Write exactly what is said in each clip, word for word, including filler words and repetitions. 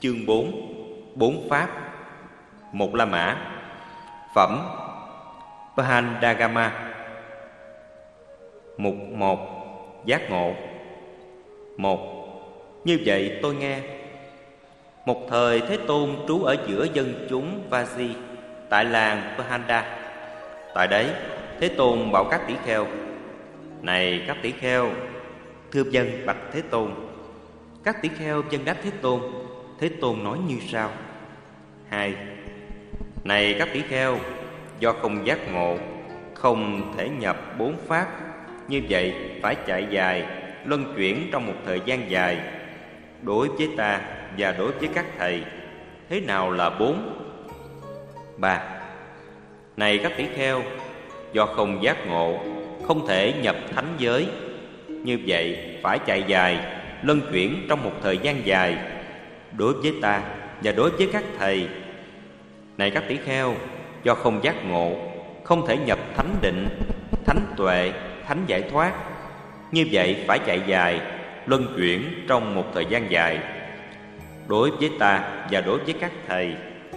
Chương bốn. Bốn pháp. Một La Mã. Phẩm Pahandagama. Mục một. Giác ngộ. Một. Như vậy tôi nghe. Một thời Thế Tôn trú ở giữa dân chúng Vaji, tại làng Pahanda. Tại đấy Thế Tôn bảo các tỷ kheo: Này các tỷ kheo, thưa dân bạch Thế Tôn. Các tỷ kheo dân đáp Thế Tôn. Thế Tôn nói như sau: Hai. Này các tỷ kheo, do không giác ngộ, không thể nhập bốn pháp, như vậy phải chạy dài, luân chuyển trong một thời gian dài. Đối với ta và đối với các thầy, thế nào là bốn? Ba. Này các tỷ kheo, do không giác ngộ, không thể nhập thánh giới, như vậy phải chạy dài, luân chuyển trong một thời gian dài. Đối với ta và đối với các thầy, này các tỷ kheo, do không giác ngộ, không thể nhập thánh định, thánh tuệ, thánh giải thoát, như vậy phải chạy dài, luân chuyển trong một thời gian dài. Đối với ta và đối với các thầy.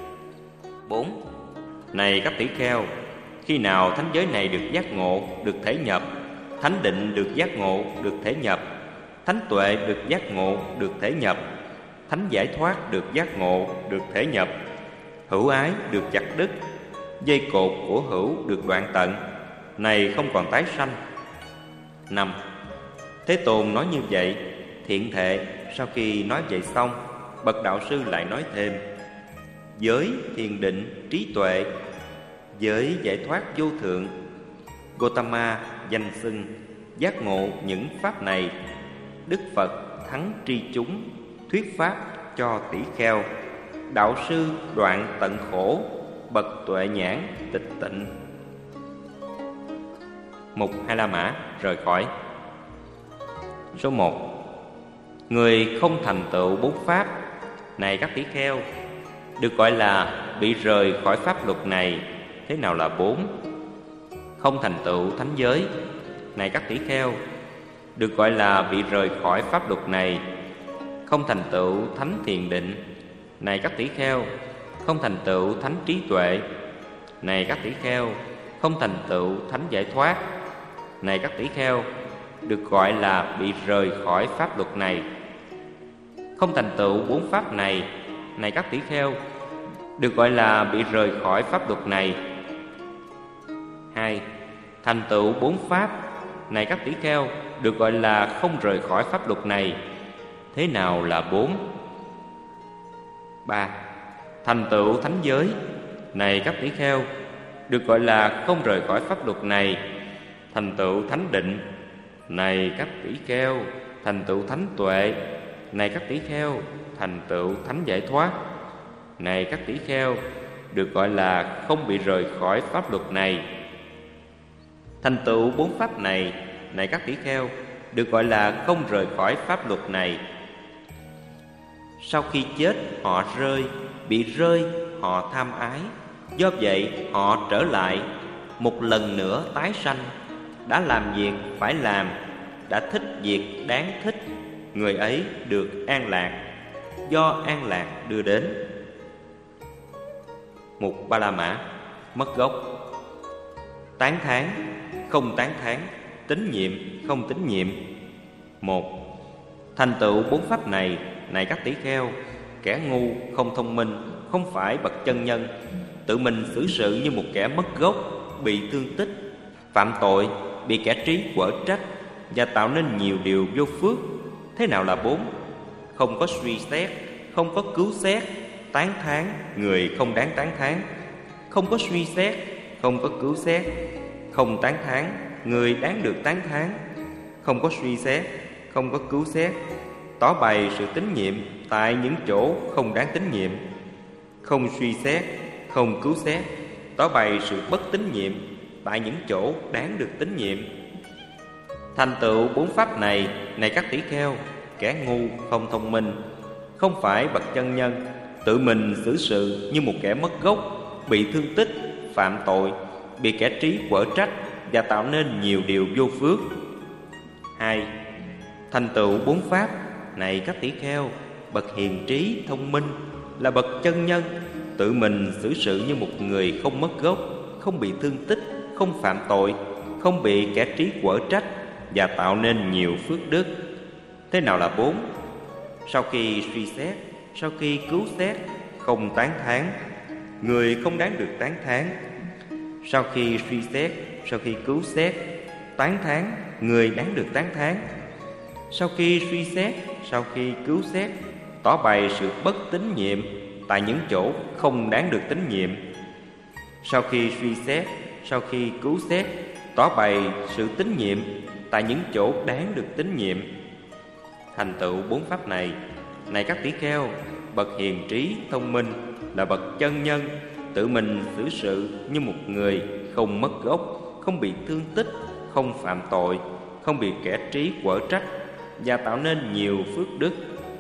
Bốn. Này các tỷ kheo, khi nào thánh giới này được giác ngộ, được thể nhập, thánh định được giác ngộ, được thể nhập, thánh tuệ được giác ngộ, được thể nhập, thánh giải thoát được giác ngộ, được thể nhập, hữu ái được chặt đứt, dây cột của hữu được đoạn tận, này không còn tái sanh. Năm. Thế Tôn nói như vậy, thiện thệ. Sau khi nói vậy xong, bậc đạo sư lại nói thêm: Giới thiền định, trí tuệ, giới giải thoát vô thượng, Gotama danh xưng, giác ngộ những pháp này. Đức Phật thắng tri chúng, thuyết pháp cho tỷ kheo. Đạo sư đoạn tận khổ, bậc tuệ nhãn tịch tịnh. Mục Hai La Mã rời khỏi. Số một. Người không thành tựu bốn pháp, này các tỷ kheo, được gọi là bị rời khỏi pháp luật này. Thế nào là bốn? Không thành tựu thánh giới, này các tỷ kheo, được gọi là bị rời khỏi pháp luật này. Không thành tựu thánh thiền định, này các tỷ kheo, không thành tựu thánh trí tuệ, này các tỷ kheo, không thành tựu thánh giải thoát, này các tỷ kheo, được gọi là bị rời khỏi pháp luật này. Không thành tựu bốn pháp này, này các tỷ kheo, được gọi là bị rời khỏi pháp luật này. Hai. Thành tựu bốn pháp, này các tỷ kheo, được gọi là không rời khỏi pháp luật này. Thế nào là bốn? Ba. Thành tựu thánh giới, này các tỷ kheo, được gọi là không rời khỏi pháp luật này. Thành tựu thánh định, này các tỷ kheo, thành tựu thánh tuệ, này các tỷ kheo, thành tựu thánh giải thoát, này các tỷ kheo, được gọi là không bị rời khỏi pháp luật này. Thành tựu bốn pháp này, này các tỷ kheo, được gọi là không rời khỏi pháp luật này. Sau khi chết họ rơi, bị rơi họ tham ái, do vậy họ trở lại, một lần nữa tái sanh. Đã làm việc phải làm, đã thích việc đáng thích, người ấy được an lạc, do an lạc đưa đến. Mục Ba La Mã. Mất gốc. Tán thán, không tán thán, tín nhiệm, không tín nhiệm. Một. Thành tựu bốn pháp này, này các tỷ kheo, kẻ ngu, không thông minh, không phải bậc chân nhân, tự mình xử sự như một kẻ mất gốc, bị thương tích, phạm tội, bị kẻ trí quở trách và tạo nên nhiều điều vô phước. Thế nào là bốn? Không có suy xét, không có cứu xét, tán thán người không đáng tán thán, không có suy xét, không có cứu xét, không tán thán người đáng được tán thán, không có suy xét, không có cứu xét, tỏ bày sự tín nhiệm tại những chỗ không đáng tín nhiệm, không suy xét, không cứu xét, tỏ bày sự bất tín nhiệm tại những chỗ đáng được tín nhiệm. Thành tựu bốn pháp này, này các tỷ kheo, kẻ ngu, không thông minh, không phải bậc chân nhân, tự mình xử sự như một kẻ mất gốc, bị thương tích, phạm tội, bị kẻ trí quở trách và tạo nên nhiều điều vô phước. Hai. Thành tựu bốn pháp, này các tỷ kheo, bậc hiền trí thông minh, là bậc chân nhân, tự mình xử sự như một người không mất gốc, không bị thương tích, không phạm tội, không bị kẻ trí quở trách, và tạo nên nhiều phước đức. Thế nào là bốn? Sau khi suy xét, sau khi cứu xét, không tán thán, người không đáng được tán thán. Sau khi suy xét, sau khi cứu xét, tán thán, người đáng được tán thán. Sau khi suy xét, sau khi cứu xét, tỏ bày sự bất tín nhiệm tại những chỗ không đáng được tín nhiệm. Sau khi suy xét, sau khi cứu xét, tỏ bày sự tín nhiệm tại những chỗ đáng được tín nhiệm. Thành tựu bốn pháp này, này các tỷ kheo, bậc hiền trí thông minh, là bậc chân nhân, tự mình xử sự như một người không mất gốc, không bị thương tích, không phạm tội, không bị kẻ trí quở trách, và tạo nên nhiều phước đức.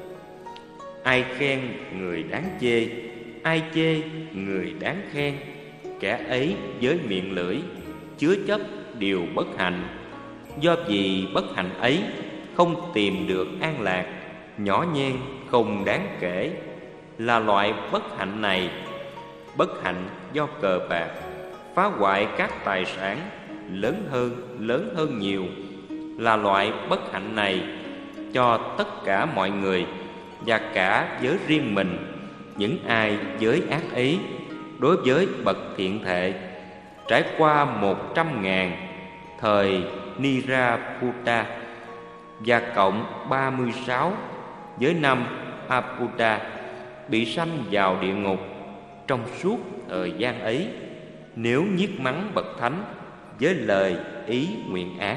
Ai khen người đáng chê, ai chê người đáng khen. Kẻ ấy với miệng lưỡi chứa chấp điều bất hạnh. Do vì bất hạnh ấy không tìm được an lạc, nhỏ nhen không đáng kể. Là loại bất hạnh này, bất hạnh do cờ bạc, phá hoại các tài sản, lớn hơn, lớn hơn nhiều. Là loại bất hạnh này cho tất cả mọi người, và cả với riêng mình, những ai với ác ý. Đối với bậc thiện thệ, trải qua một trăm ngàn thời Niraputa và cộng ba mươi sáu với năm Aputa, bị sanh vào địa ngục trong suốt thời gian ấy, nếu nhiếc mắng bậc thánh với lời ý nguyện ác.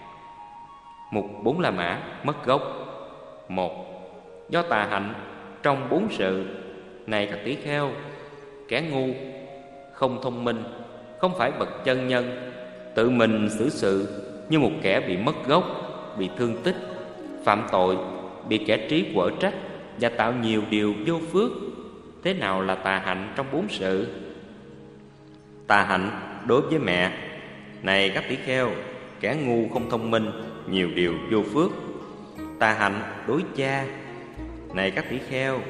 Mục bốn La Mã mất gốc. Một, do tà hạnh trong bốn sự. Này các tỷ kheo, kẻ ngu, không thông minh, không phải bậc chân nhân, tự mình xử sự như một kẻ bị mất gốc, bị thương tích, phạm tội, bị kẻ trí quở trách, và tạo nhiều điều vô phước. Thế nào là tà hạnh trong bốn sự? Tà hạnh đối với mẹ. Này các tỷ kheo, kẻ ngu không thông minh, nhiều điều vô phước. Tà hạnh đối cha. Này các tỷ kheo,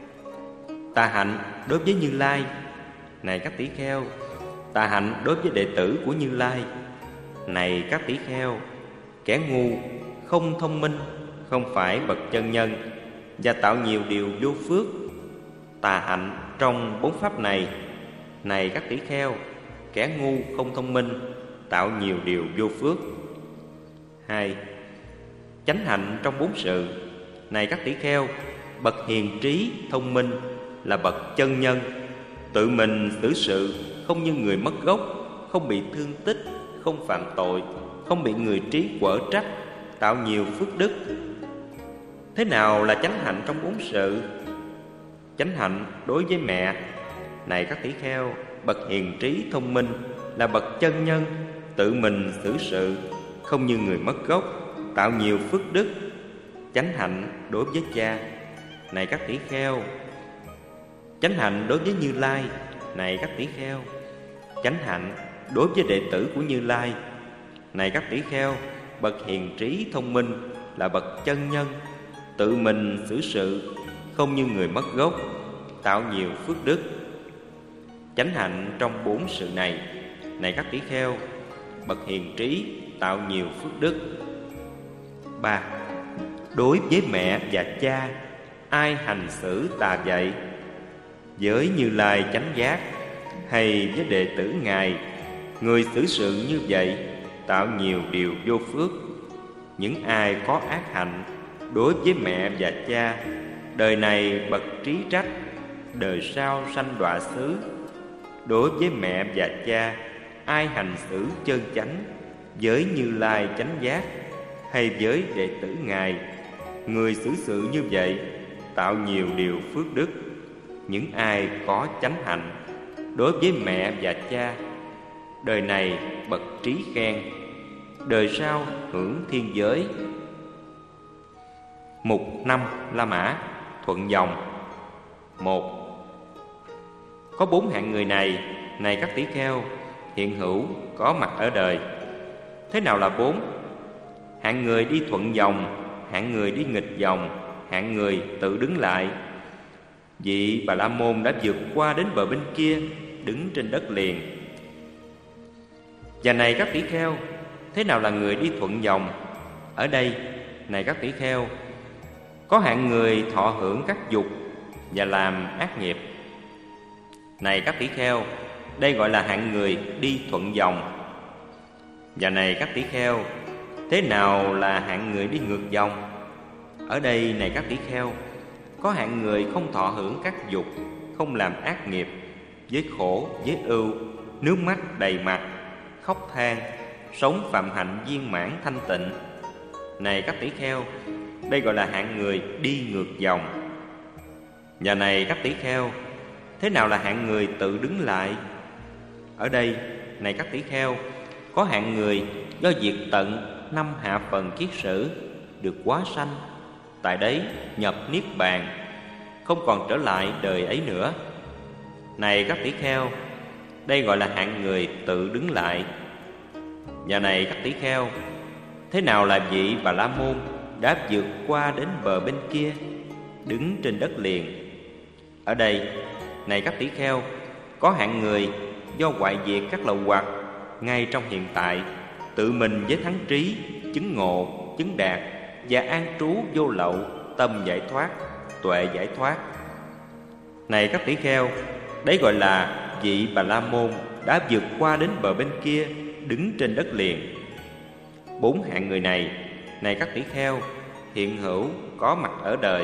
tà hạnh đối với Như Lai. Này các tỷ kheo, tà hạnh đối với đệ tử của Như Lai. Này các tỷ kheo, kẻ ngu không thông minh, không phải bậc chân nhân, và tạo nhiều điều vô phước. Tà hạnh trong bốn pháp này. Này các tỷ kheo, kẻ ngu không thông minh, tạo nhiều điều vô phước. Hai, chánh hạnh trong bốn sự. Này các tỷ kheo, bậc hiền trí thông minh, là bậc chân nhân, tự mình xử sự không như người mất gốc, không bị thương tích, không phạm tội, không bị người trí quở trách, tạo nhiều phước đức. Thế nào là chánh hạnh trong bốn sự? Chánh hạnh đối với mẹ. Này các tỷ kheo, bậc hiền trí thông minh, là bậc chân nhân, tự mình xử sự không như người mất gốc, tạo nhiều phước đức. Chánh hạnh đối với cha. Này các tỷ kheo, chánh hạnh đối với Như Lai. Này các tỷ kheo, chánh hạnh đối với đệ tử của Như Lai. Này các tỷ kheo, bậc hiền trí thông minh, là bậc chân nhân, tự mình xử sự không như người mất gốc, tạo nhiều phước đức. Chánh hạnh trong bốn sự này. Này các tỷ kheo, bậc hiền trí, tạo nhiều phước đức. Ba, đối với mẹ và cha, ai hành xử tà vậy? Với Như Lai chánh giác, hay với đệ tử Ngài, người xử sự như vậy tạo nhiều điều vô phước. Những ai có ác hạnh đối với mẹ và cha, đời này bậc trí trách, đời sau sanh đọa xứ. Đối với mẹ và cha, ai hành xử chân chánh, với Như Lai chánh giác, hay với đệ tử Ngài, người xử sự như vậy tạo nhiều điều phước đức. Những ai có chánh hạnh đối với mẹ và cha, đời này bậc trí khen, đời sau hưởng thiên giới. Mục năm La Mã thuận dòng. Một, có bốn hạng người này. Này các tỷ kheo, hiện hữu có mặt ở đời. Thế nào là bốn? Hạng người đi thuận dòng, hạng người đi nghịch dòng, hạng người tự đứng lại. Vị Bà La Môn đã vượt qua đến bờ bên kia, đứng trên đất liền. Và này các tỷ kheo, thế nào là người đi thuận dòng? Ở đây, này các tỷ kheo, có hạng người thọ hưởng các dục và làm ác nghiệp. Này các tỷ kheo, đây gọi là hạng người đi thuận dòng. Và này các tỷ kheo, thế nào là hạng người đi ngược dòng? Ở đây, này các tỷ kheo, có hạng người không thọ hưởng các dục, không làm ác nghiệp, với khổ, với ưu, nước mắt đầy mặt, khóc than, sống phạm hạnh viên mãn thanh tịnh. Này các tỷ kheo, đây gọi là hạng người đi ngược dòng. Và này các tỷ kheo, thế nào là hạng người tự đứng lại? Ở đây, này các tỷ kheo, có hạng người do diệt tận năm hạ phần kiết sử, được quá sanh, tại đấy nhập niết bàn, không còn trở lại đời ấy nữa. Này các tỷ kheo, đây gọi là hạng người tự đứng lại. Và này các tỷ kheo, thế nào là vị Bà La Môn đã vượt qua đến bờ bên kia, đứng trên đất liền? Ở đây, này các tỷ kheo, có hạng người do hoại diệt các lậu hoặc ngay trong hiện tại, tự mình với thắng trí, chứng ngộ, chứng đạt và an trú vô lậu, tâm giải thoát, tuệ giải thoát. Này các tỷ kheo, đấy gọi là vị Bà La Môn đã vượt qua đến bờ bên kia, đứng trên đất liền. Bốn hạng người này, này các tỷ kheo, hiện hữu có mặt ở đời.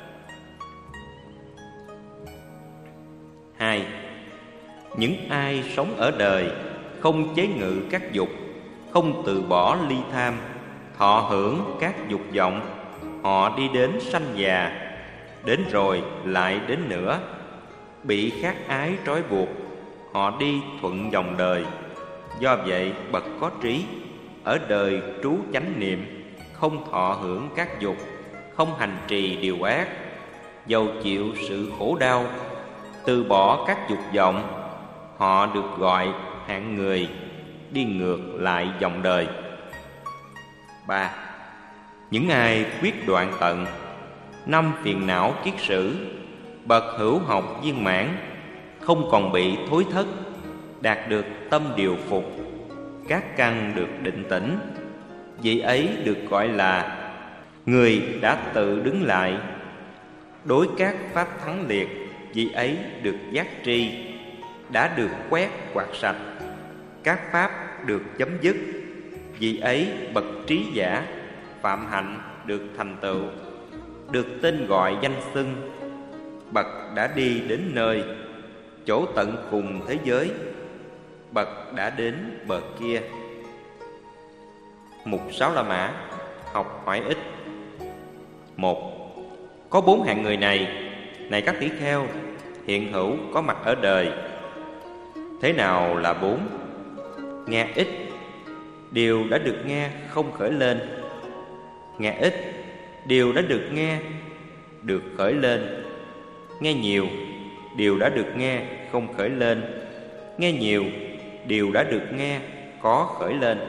Hai, những ai sống ở đời không chế ngự các dục, không từ bỏ ly tham, thọ hưởng các dục vọng, họ đi đến sanh già, đến rồi lại đến nữa, bị khát ái trói buộc, họ đi thuận dòng đời. Do vậy bậc có trí, ở đời trú chánh niệm, không thọ hưởng các dục, không hành trì điều ác, dầu chịu sự khổ đau, từ bỏ các dục vọng, họ được gọi hạng người đi ngược lại dòng đời. Ba, những ai quyết đoạn tận năm phiền não kiết sử, bậc hữu học viên mãn, không còn bị thối thất, đạt được tâm điều phục, các căn được định tĩnh, vị ấy được gọi là người đã tự đứng lại. Đối các pháp thắng liệt, vị ấy được giác tri, đã được quét quạt sạch, các pháp được chấm dứt, vị ấy bậc trí giả, phạm hạnh được thành tựu, được tên gọi danh xưng, bậc đã đi đến nơi, chỗ tận cùng thế giới, bậc đã đến bờ kia. Mục Sáu La Mã, học hỏi ít. Một, có bốn hạng người này, này các tỷ kheo, hiện hữu có mặt ở đời. Thế nào là bốn? Nghe ít, điều đã được nghe không khởi lên. Nghe ít, điều đã được nghe được khởi lên. Nghe nhiều, điều đã được nghe không khởi lên. Nghe nhiều, điều đã được nghe có khởi lên.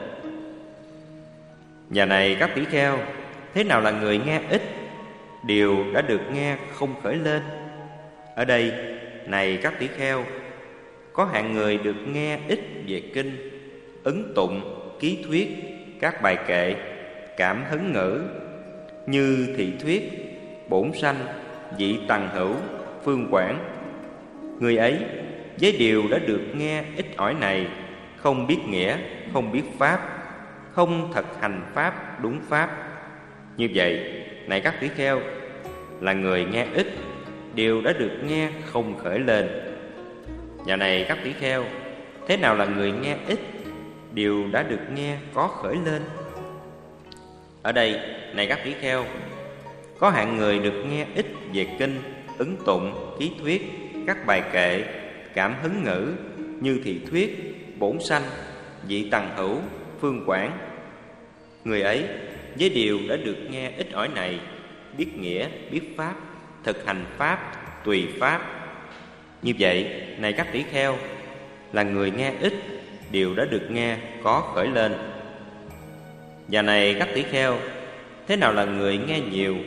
Và này các tỷ kheo, thế nào là người nghe ít, điều đã được nghe không khởi lên? Ở đây, này các tỷ kheo, có hạng người được nghe ít về kinh, ứng tụng, ký thuyết, các bài kệ, cảm hứng ngữ, như thị thuyết, bổn sanh, vị tằng hữu, phương quảng. Người ấy với điều đã được nghe ít ỏi này, không biết nghĩa, không biết pháp, không thực hành pháp đúng pháp. Như vậy, này các tỷ kheo, là người nghe ít, điều đã được nghe không khởi lên. Và này các tỷ kheo, thế nào là người nghe ít, điều đã được nghe có khởi lên? Ở đây, này các tỷ kheo, có hạng người được nghe ít về kinh, ứng tụng, ký thuyết, các bài kệ, cảm hứng ngữ, như thị thuyết, bổn sanh, vị tằng hữu, phương quảng. Người ấy với điều đã được nghe ít ỏi này, biết nghĩa, biết pháp, thực hành pháp, tùy pháp. Như vậy, này các tỷ kheo, là người nghe ít, điều đã được nghe có khởi lên. Và này các tỷ kheo, thế nào là người nghe nhiều,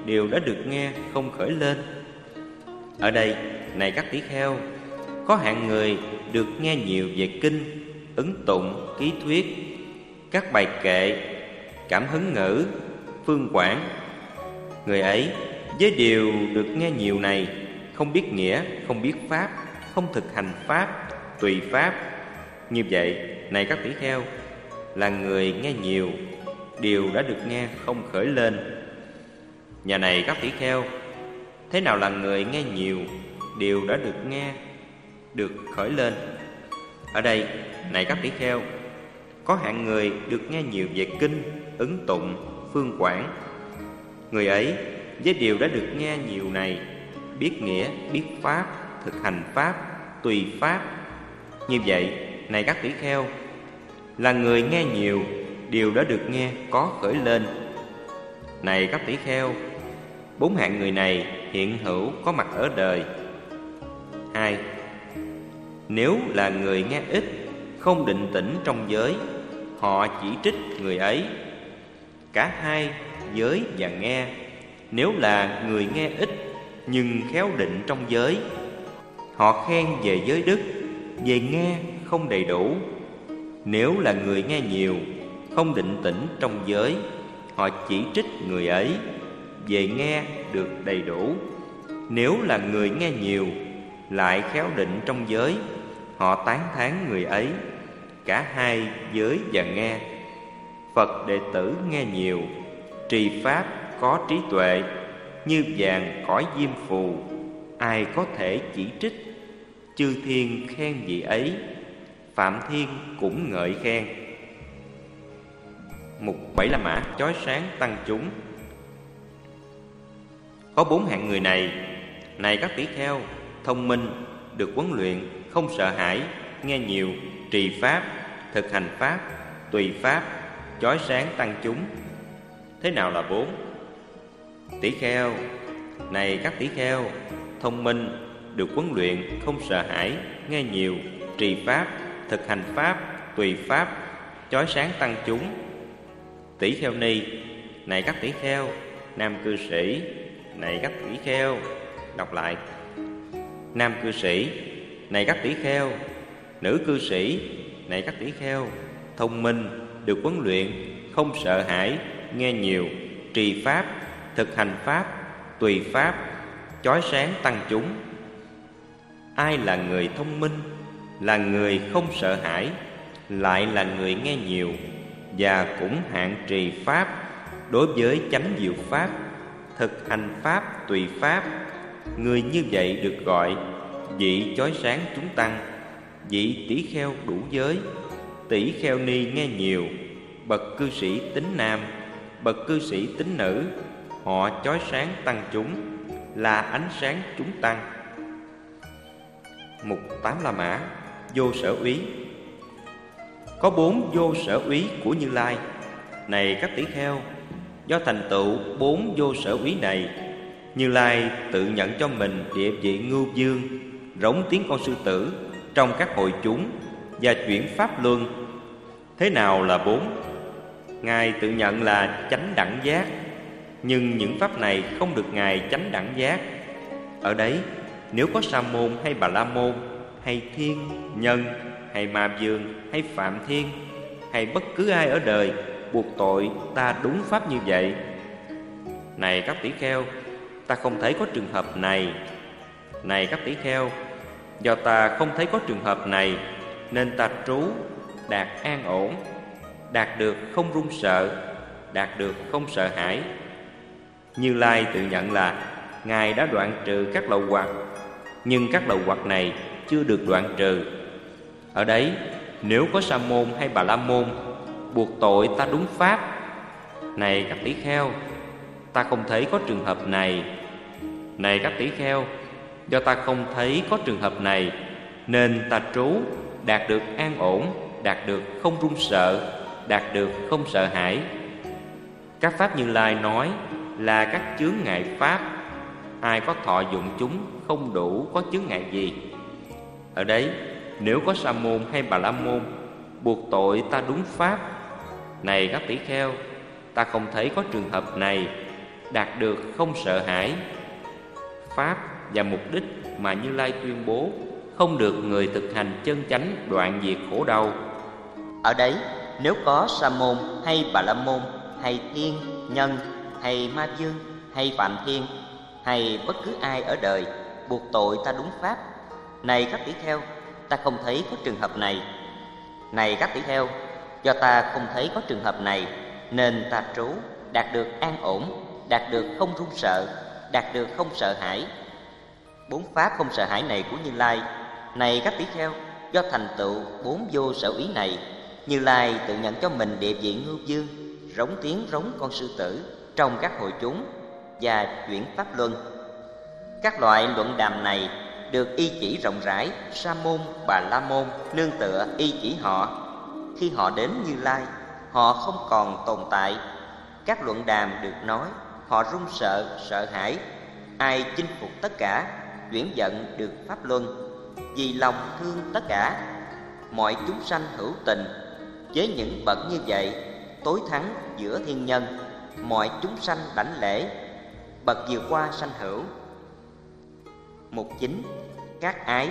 đều đã được nghe không khởi lên. Ở đây, này các tỷ kheo, có hạng người được nghe nhiều về kinh, ứng tụng, ký thuyết, các bài kệ, cảm hứng ngữ, phương quảng. Người ấy với điều được nghe nhiều này, không biết nghĩa, không biết pháp, không thực hành pháp, tùy pháp. Như vậy, này các tỷ kheo, là người nghe nhiều, điều đã được nghe không khởi lên. Nhà này các tỷ kheo, thế nào là người nghe nhiều, điều đã được nghe, được khởi lên? Ở đây, này các tỷ kheo, có hạng người được nghe nhiều về kinh, ứng tụng, phương quảng. Người ấy với điều đã được nghe nhiều này, biết nghĩa, biết pháp, thực hành pháp, tùy pháp. Như vậy, này các tỷ kheo, là người nghe nhiều, điều đã được nghe có khởi lên. Này các tỷ kheo, bốn hạng người này hiện hữu có mặt ở đời. Hai, nếu là người nghe ít, không định tĩnh trong giới, họ chỉ trích người ấy. Cả hai, giới và nghe, nếu là người nghe ít nhưng khéo định trong giới, họ khen về giới đức, về nghe không đầy đủ. Nếu là người nghe nhiều, không định tĩnh trong giới, họ chỉ trích người ấy, về nghe được đầy đủ. Nếu là người nghe nhiều, lại khéo định trong giới, họ tán thán người ấy. Cả hai, giới và nghe. Phật đệ tử nghe nhiều, trì pháp có trí tuệ, như vàng cõi diêm phù, ai có thể chỉ trích. Chư thiên khen vị ấy, Phạm Thiên cũng ngợi khen. Mục Bảy La Mã chói sáng tăng chúng. Có bốn hạng người này, này các tỷ kheo, thông minh, được huấn luyện, không sợ hãi, nghe nhiều, trì pháp, thực hành pháp, tùy pháp, chói sáng tăng chúng. Thế nào là bốn? Tỷ kheo, này các tỷ kheo, thông minh, được huấn luyện, không sợ hãi, nghe nhiều, trì pháp, thực hành pháp, tùy pháp, chói sáng tăng chúng. Tỷ kheo ni, này các tỷ kheo, nam cư sĩ, này các tỷ kheo. Đọc lại. Nam cư sĩ, này các tỷ kheo, nữ cư sĩ, này các tỷ kheo, thông minh, được huấn luyện, không sợ hãi, nghe nhiều, trì pháp, thực hành pháp, tùy pháp, chói sáng tăng chúng. Ai là người thông minh, là người không sợ hãi, lại là người nghe nhiều, và cũng hạn trì pháp, đối với chánh diệu pháp, thực hành pháp, tùy pháp. Người như vậy được gọi vị chói sáng chúng tăng, vị tỷ kheo đủ giới, tỷ kheo ni nghe nhiều, bậc cư sĩ tính nam, bậc cư sĩ tính nữ. Họ chói sáng tăng chúng, là ánh sáng chúng tăng. Mục Tám La Mã vô sở úy. Có bốn vô sở úy của Như Lai. Này các tỷ kheo, do thành tựu bốn vô sở úy này, Như Lai tự nhận cho mình địa vị ngưu dương, rống tiếng con sư tử trong các hội chúng, và chuyển pháp luân. Thế nào là bốn? Ngài tự nhận là chánh đẳng giác, nhưng những pháp này không được Ngài chánh đẳng giác. Ở đấy, nếu có Sa môn hay Bà La môn, hay thiên, nhân, hay ma vương, hay phạm thiên, hay bất cứ ai ở đời buộc tội ta đúng pháp như vậy, này các tỷ kheo, ta không thấy có trường hợp này. Này các tỷ kheo, do ta không thấy có trường hợp này, nên ta trú đạt an ổn, đạt được không run sợ, đạt được không sợ hãi. Như Lai tự nhận là Ngài đã đoạn trừ các lậu hoặc, nhưng các lậu hoặc này chưa được đoạn trừ. Ở đấy, nếu có Sa môn hay Bà La môn buộc tội ta đúng pháp, này các tỷ kheo, ta không thấy có trường hợp này. Này các tỷ kheo, do ta không thấy có trường hợp này, nên ta trú đạt được an ổn, đạt được không run sợ, đạt được không sợ hãi. Các pháp Như Lai nói là các chướng ngại pháp, ai có thọ dụng chúng không đủ có chướng ngại gì. Ở đấy, nếu có Sa môn hay Bà La môn buộc tội ta đúng pháp, này các tỷ kheo, ta không thấy có trường hợp này, đạt được không sợ hãi. Pháp và mục đích mà Như Lai tuyên bố không được người thực hành chân chánh đoạn diệt khổ đau. Ở đấy, nếu có Sa môn hay Bà la môn hay thiên, nhân hay ma vương hay phạm thiên hay bất cứ ai ở đời buộc tội ta đúng pháp, này các tỷ kheo, ta không thấy có trường hợp này. Này các tỷ kheo, do ta không thấy có trường hợp này nên ta trú đạt được an ổn, đạt được không run sợ, đạt được không sợ hãi. Bốn pháp không sợ hãi này của Như Lai, này các tỷ kheo, do thành tựu bốn vô sở ý này, Như Lai tự nhận cho mình địa vị ngưu dương, rống tiếng rống con sư tử trong các hội chúng và chuyển pháp luân. Các loại luận đàm này được y chỉ rộng rãi, Sa môn, Bà la môn nương tựa y chỉ họ. Khi họ đến Như Lai, họ không còn tồn tại. Các luận đàm được nói, họ run sợ, sợ hãi. Ai chinh phục tất cả, chuyển vận được pháp luân, vì lòng thương tất cả. Mọi chúng sanh hữu tình, với những bậc như vậy, tối thắng giữa thiên nhân. Mọi chúng sanh đảnh lễ, bậc vượt qua sanh hữu. Mục chính, các ái.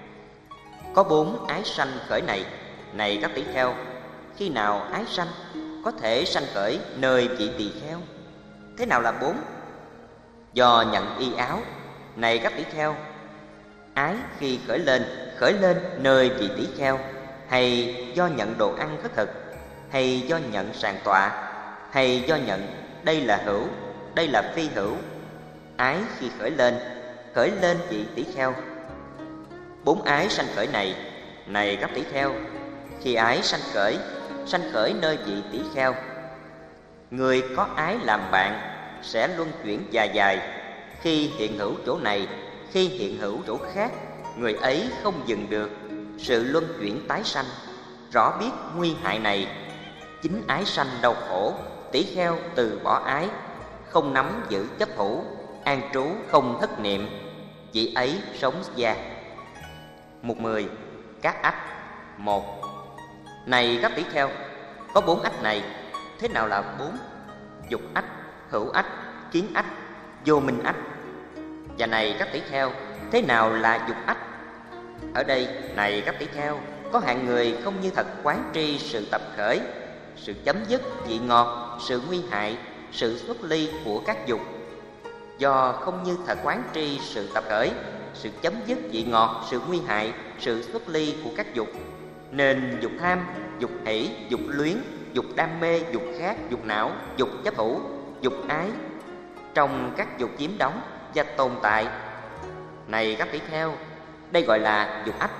Có bốn ái sanh khởi này, này các tỷ kheo. Khi nào ái sanh có thể sanh khởi nơi vị tỳ kheo? Thế nào là bốn? Do nhận y áo, này các tỷ kheo. Ái khi khởi lên, khởi lên nơi vị tỷ kheo, hay do nhận đồ ăn khất thực, hay do nhận sàng tọa, hay do nhận đây là hữu, đây là phi hữu. Ái khi khởi lên, khởi lên vị tỷ kheo. Bốn ái sanh khởi này, này các tỷ kheo. Khi ái sanh khởi, sanh khởi nơi vị tỷ kheo, người có ái làm bạn sẽ luân chuyển dài dài. Khi hiện hữu chỗ này, khi hiện hữu chỗ khác, người ấy không dừng được sự luân chuyển tái sanh. Rõ biết nguy hại này, chính ái sanh đau khổ. Tỷ kheo từ bỏ ái, không nắm giữ chấp thủ, an trú không thất niệm, vị ấy sống gia. Mục mười, các ách. Một, này các tỷ kheo, có bốn ách này. Thế nào là bốn? Dục ách, hữu ách, kiến ách, vô minh ách. Và này các tỷ kheo, thế nào là dục ách? Ở đây, này các tỷ kheo, có hạng người không như thật quán tri sự tập khởi, sự chấm dứt vị ngọt, sự nguy hại, sự xuất ly của các dục. Do không như thật quán tri sự tập khởi, sự chấm dứt vị ngọt, sự nguy hại, sự xuất ly của các dục, nên dục tham, dục hỷ, dục luyến, dục đam mê, dục khát, dục não, dục chấp thủ, dục ái trong các dục chiếm đóng và tồn tại. Này các tỷ kheo, đây gọi là dục ách.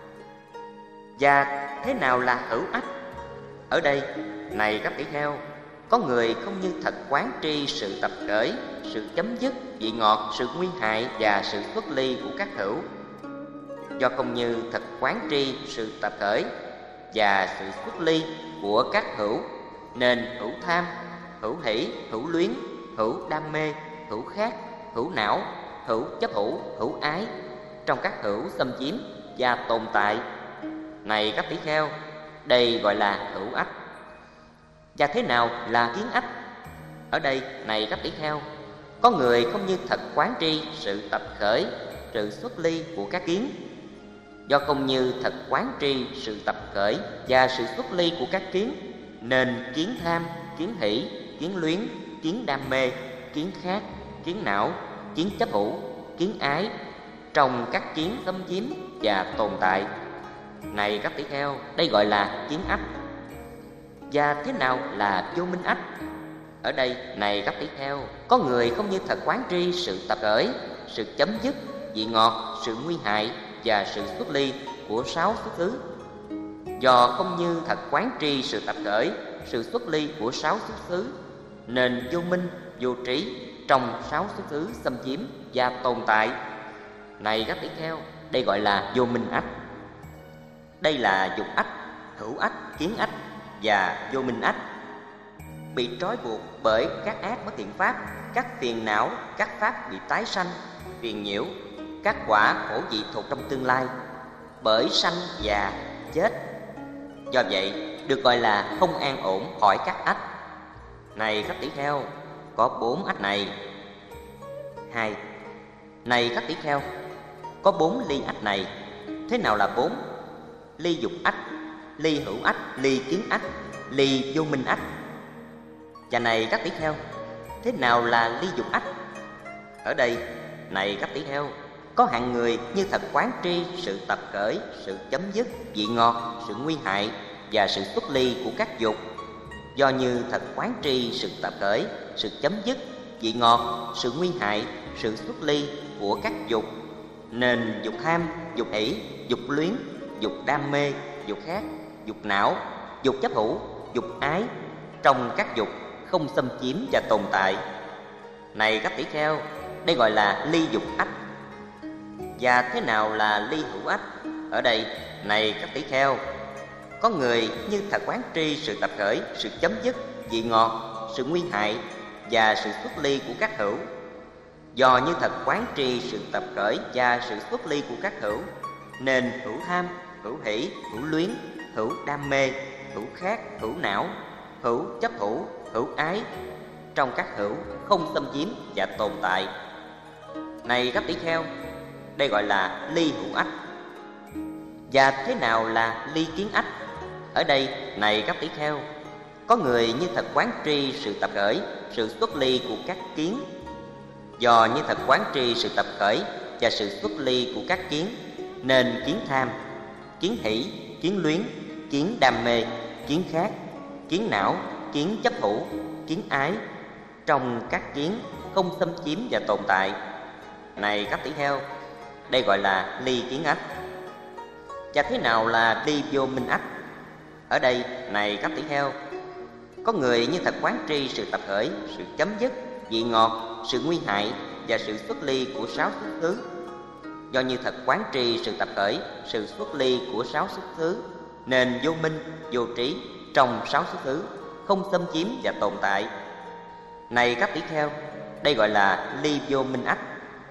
Và thế nào là hữu ách? Ở đây, này các tỷ kheo, có người không như thật quán tri sự tập khởi, sự chấm dứt vị ngọt, sự nguy hại và sự xuất ly của các hữu. Do không như thật quán tri sự tập khởi và sự xuất ly của các hữu, nên hữu tham, hữu hỷ, hữu luyến, hữu đam mê, hữu khát, hữu não, hữu chấp thủ, hữu ái trong các hữu xâm chiếm và tồn tại. Này các tỷ kheo, đây gọi là hữu ách. Và thế nào là kiến ách? Ở đây, này các tỷ kheo, có người không như thật quán tri sự tập khởi, sự xuất ly của các kiến. Do không như thật quán tri sự tập khởi và sự xuất ly của các kiến, nên kiến tham, kiến hỷ, kiến luyến, kiến đam mê, kiến khát, kiến não, kiến chấp thủ, kiến ái trong các kiến xâm chiếm và tồn tại. Này các tỷ kheo, đây gọi là kiến ách. Và thế nào là vô minh ách? Ở đây, này các tỷ kheo, có người không như thật quán tri sự tập khởi, sự chấm dứt vị ngọt, sự nguy hại và sự xuất ly của sáu xuất xứ. Do không như thật quán tri sự tập khởi, sự xuất ly của sáu xuất xứ, nên vô minh, vô trí trong sáu xuất xứ xâm chiếm và tồn tại. Này các tỷ kheo, đây gọi là vô minh ách. Đây là dục ách, hữu ách, kiến ách và vô minh ách. Bị trói buộc bởi các ác bất thiện pháp, các phiền não, các pháp bị tái sanh, phiền nhiễu, các quả khổ dị thuộc trong tương lai, bởi sanh già chết. Do vậy được gọi là không an ổn khỏi các ách. Này các tỷ kheo, có bốn ách này. Hai. Này các tỷ kheo, có bốn ly ách này. Thế nào là bốn? Ly dục ách, ly hữu ách, ly kiến ách, ly vô minh ách. Và này các tỷ kheo, thế nào là ly dục ách? Ở đây, này các tỷ kheo, có hạng người như thật quán tri sự tập khởi, sự chấm dứt, vị ngọt, sự nguy hại và sự xuất ly của các dục. Do như thật quán tri sự tập khởi, sự chấm dứt, vị ngọt, sự nguy hại, sự xuất ly của các dục, nên dục tham, dục hỷ, dục luyến, dục đam mê, dục khát, dục não, dục chấp thủ, dục ái trong các dục không xâm chiếm và tồn tại. Này các tỷ kheo, đây gọi là ly dục ách. Và thế nào là ly hữu ách? Ở đây, này các tỷ kheo, có người như thật quán tri sự tập khởi, sự chấm dứt, vị ngọt, sự nguy hại và sự xuất ly của các hữu. Do như thật quán tri sự tập khởi và sự xuất ly của các hữu, nên hữu tham, hữu hỷ, hữu luyến, hữu đam mê, hữu khát, hữu não, hữu chấp thủ, hữu ái trong các hữu không xâm chiếm và tồn tại. Này các tỷ kheo, đây gọi là ly hữu ách. Và thế nào là ly kiến ách? Ở đây, này các tỷ kheo, có người như thật quán tri sự tập khởi, sự xuất ly của các kiến. Do như thật quán tri sự tập khởi và sự xuất ly của các kiến, nên kiến tham, kiến hỷ, kiến luyến, kiến đam mê, kiến khát, kiến não, kiến chấp thủ, kiến ái trong các kiến không xâm chiếm và tồn tại. Này các tỷ kheo, đây gọi là ly kiến ách. Và thế nào là ly vô minh ách? Ở đây, này các tỷ kheo, có người như thật quán tri sự tập khởi, sự chấm dứt, vị ngọt, sự nguy hại và sự xuất ly của sáu xuất xứ. Do như thật quán tri sự tập khởi, sự xuất ly của sáu xuất xứ, nên vô minh, vô trí trong sáu xuất xứ không xâm chiếm và tồn tại. Này các tỷ kheo, đây gọi là ly vô minh ách.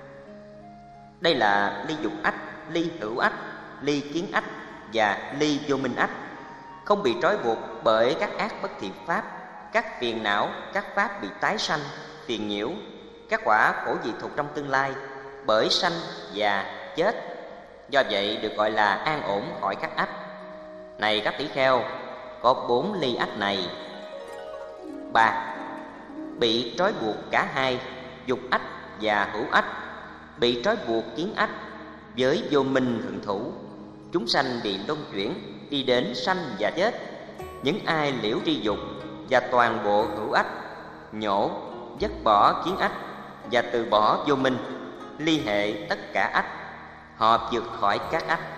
Đây là ly dục ách, ly hữu ách, ly kiến ách và ly vô minh ách, không bị trói buộc bởi các ác bất thiện pháp, các phiền não, các pháp bị tái sanh, phiền nhiễu, các quả khổ dị thục trong tương lai bởi sanh, già, chết. Do vậy được gọi là an ổn khỏi các ách. Này các tỷ kheo, có bốn ly ách này. Ba. Bị trói buộc cả hai, dục ách và hữu ách. Bị trói buộc kiến ách với vô minh hưởng thủ, chúng sanh bị luân chuyển, đi đến sanh và chết. Những ai liễu tri dục và toàn bộ hữu ách, nhổ, dứt bỏ kiến ách và từ bỏ vô minh, ly hệ tất cả ách, họ vượt khỏi các ách.